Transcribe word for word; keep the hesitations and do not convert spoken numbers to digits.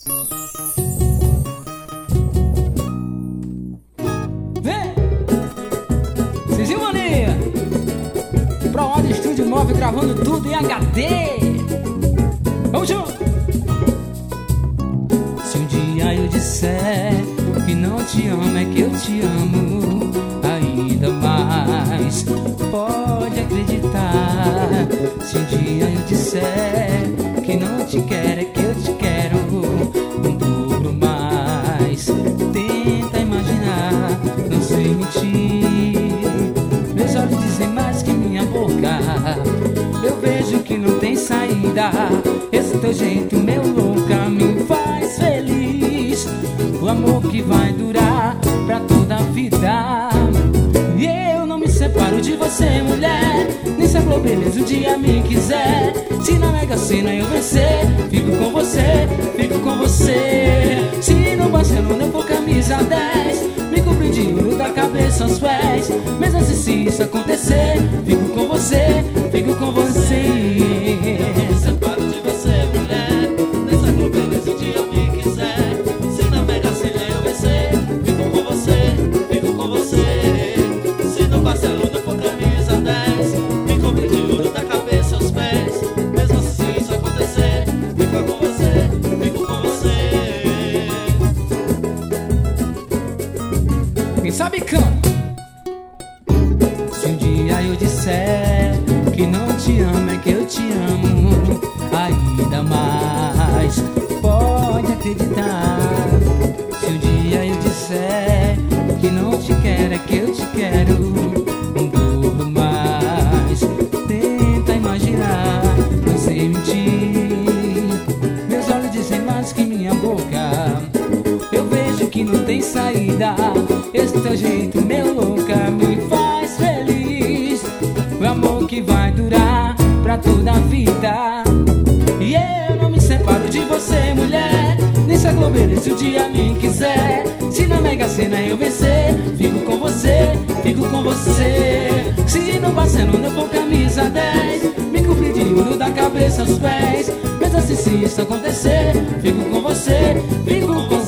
Vem! Cizinho Mania! Pro Audio Estúdio Móvel gravando tudo em H D! Vamos junto! Se um dia eu disser que não te amo, é que eu te amo ainda mais. Pode acreditar. Se um dia eu disser que não te quero, é que eu te quero um dobro mais. Tenta imaginar, não sei mentir. Meus olhos dizem mais que minha boca. Eu vejo que não tem saída. Esse teu jeito, meu louca, me faz feliz. O amor que vai durar pra toda a vida. E eu não me separo de você, mulher. Nem se a Globeleza um dia me quiser. Se na Mega Sena eu vencer, fico com você, fico com você. Se no Barcelona eu for camisa dez, me cobrir de ouro da cabeça aos pés. Mesmo assim, se isso acontecer, fico com você, fico com você. Me separo de você, mulher. Nem se a Globeleza um dia me quiser. Se na Mega Sena eu vencer, fico com você, fico com você. Se no Barcelona for camisa dez, me cobrir de ouro da cabeça aos pés. Mesmo assim, se isso acontecer, fico com você, fico com você. Quem sabe canta. Se um dia eu disser que não te amo, é que eu te amo ainda mais. Pode acreditar. Se um dia eu disser que não te quero, é que eu te quero um dobro mais. Tenta imaginar, não sei mentir. Meus olhos dizem mais que minha boca. Eu vejo que não tem saída. Esse teu jeito, meu louca, me faz feliz. O amor que vai durar pra toda a vida. E eu não me separo de você, mulher. Nem se a Globeleza um dia me quiser. Se na Mega Sena eu vencer, fico com você, fico com você. Se no Barcelona eu for camisa dez, me cobrir de ouro da cabeça aos pés. Mesmo assim, se isso acontecer, fico com você, fico com você.